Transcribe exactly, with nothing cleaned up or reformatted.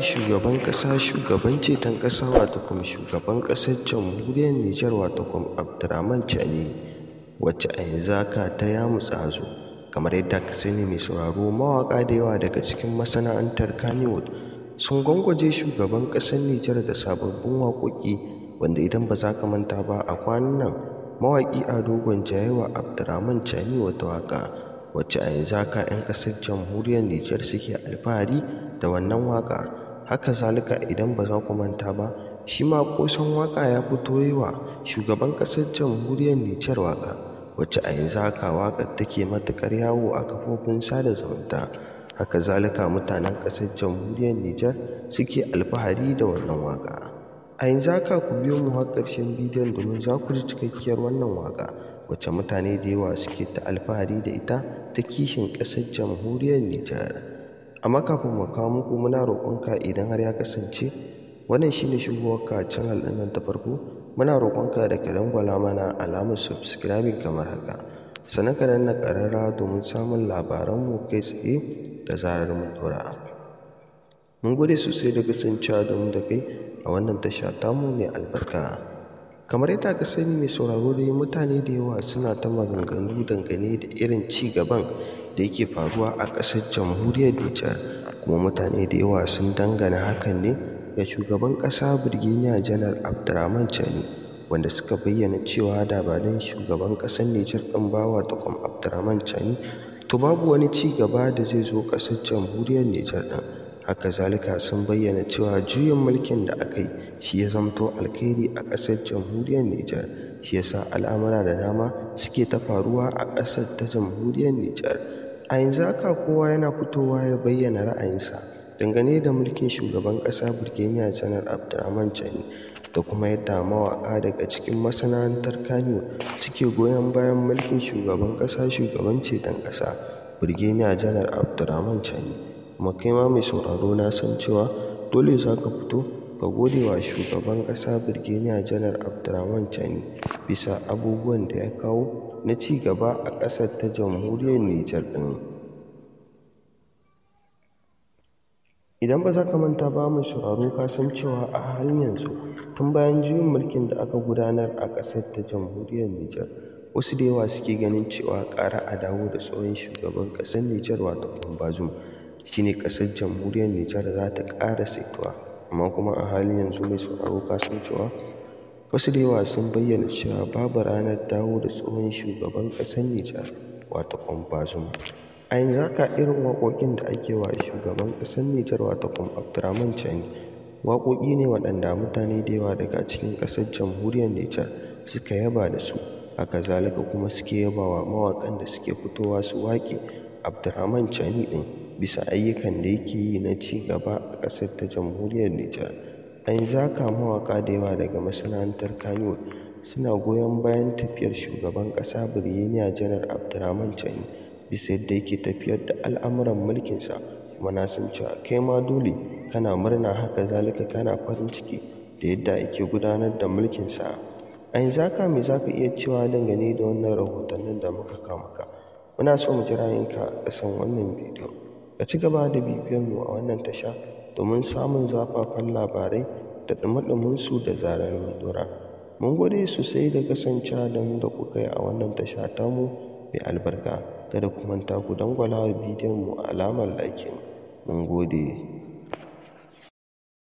shugaban ƙasa shugaban ceton ƙasa wato kuma shugaban ƙasar jamhuriyar Nijar wato kuma Abdurrahman Chani wacce a yanzu haka ta yamutsa hazo. Kamar yadda ka sani mai sauraro, mawaƙa da yawa daga cikin masana'antar Kannywood sun gwangwaje shugaban ƙasar Nijar da sababbin waƙoƙi, wanda idan ba za ka manta ba a kwanan nan mawaƙi Ado Gwanja ya yi wa Abdurrahman Chani wata waƙa wacce a yanzu haka 'yan ƙasar jamhuriyar Nijar suke alfahari da wannan waƙa. Haka zalika idan ba za ku manta ba, shi ma Ƙosan waƙa ya fito yi wa shugaban ƙasar jamhuriyar Nijar waƙa wacce a yanzu haka waƙar take matuƙar yawo a kafofin sada zumunta. Haka zalika mutanen ƙasar jamhuriyar Nijar suke alfahari da wannan waƙa. A yanzu haka ku biyo mu har ƙarshen bidiyon domin za ku ji cikakkiyar wannan waƙa wacce mutane da yawa suke ta alfahari da ita ta kishin ƙasar jamhuriyar Nijar. Amma kafin mu kawo muku, muna roƙonka idan har ya kasance wannan shine shigowarka channel ɗin nan ta farko, muna roƙonka da ka dangwala mana alamar subscribing kamar haka, sannan ka danna ƙararrawa domin samun labaranmu kai tsaye da zarar mun ɗora. Mun gode sosai da kasancewa da mu da kai a wannan tasha tamu mai albarka. Kamar yadda ka sani mai sauraro dai, mutane da yawa suna ta maganganu dangane da irin ci gaban da yake faruwa a ƙasar jamhuriyar Nijar, kuma mutane da yawa sun dangana hakan ne ga shugaban ƙasa Birgeniya Janar Abdurrahman Chani, wanda suka bayyana cewa da ba don shugaban ƙasar Nijar ɗin ba wato kuma Abdurrahman Chani, to babu wani ci gaba da zai zo ƙasar jamhuriyar Nijar ɗin. Haka zalika sun bayyana cewa juyin mulkin da aka yi shi ya zamto alkhairi a ƙasar jamhuriyar Nijar, shi yasa al'amura da dama suke ta faruwa a ƙasar ta jamhuriyar Nijar. A yanzu haka kowa yana fitowa ya bayyana ra'ayinsa dangane da mulkin shugaban ƙasa Birgeniya Janar Abdurrahman Chani da kuma yadda mawaƙa daga cikin masana'antar Kannywood suke goyon bayan mulkin shugaban ƙasa shugaban ceton ƙasa Birgeniya Janar Abdurrahman Chani. Kuma kai ma mai sauraro na san cewa dole za ka fito ka gode wa shugaban ƙasa Birgeniya Janar Abdurrahman Chani bisa abubuwan da ya kawo na ci gaba a ƙasar ta jamhuriyar Nijar ɗin. Idan ba za ka manta ba mai sauraro, ka san cewa a halin yanzu tun bayan juyin mulkin da aka gudanar a ƙasar ta jamhuriyar Nijar, wasu da yawa suke ganin cewa ƙara a dawo da tsohon shugaban ƙasar Nijar wato Bazoum shine ƙasar jamhuriyar Nijar za ta ƙara saituwa. Amma kuma a halin yanzu mai sauraro, ka san cewa wasu da yawa sun bayyana cewa babu ranar dawo da tsohon shugaban ƙasar Nijar wato Bazoum. A yanzu haka irin waƙoƙin da ake wa shugaban ƙasar Nijar wato Abdurrahman Chani waƙoƙi ne waɗanda mutane da yawa daga cikin ƙasar jamhuriyar Nijar suka yaba da su. Haka zalika kuma suke yaba wa mawaƙan da suke fitowa su waƙe Abdurrahman Chani ɗin bisa ayyukan da yake yi na ci gaba a ƙasar ta jamhuriyar Nijar. A yanzu haka mawaƙa da yawa daga masana'antar Kannywood suna goyon bayan tafiyar shugaban ƙasa Birgeniya Janar Abdurrahman Chani bisa yadda yake tafiyar da al'amuran mulkinsa, kuma na san cewa kai ma dole kana murna, haka zalika kana farin ciki da yadda ake gudanar da mulkinsa. A yanzu haka me za ka iya cewa dangane da wannan rahotannin da muka kawo maka? Muna so mu ji ra'ayinka a ƙasan wannan bidiyo. Ka ci gaba da bibiyar mu a wannan tasha domin samun zafafan labarai da ɗumi-ɗuminsu da zarar mun ɗora. Mun gode sosai da kasancewa da mu da kuka yi a wannan tasha tamu mai albarka. Kada ku manta ku dangwala wa bidiyon mu alamar like. Mun gode.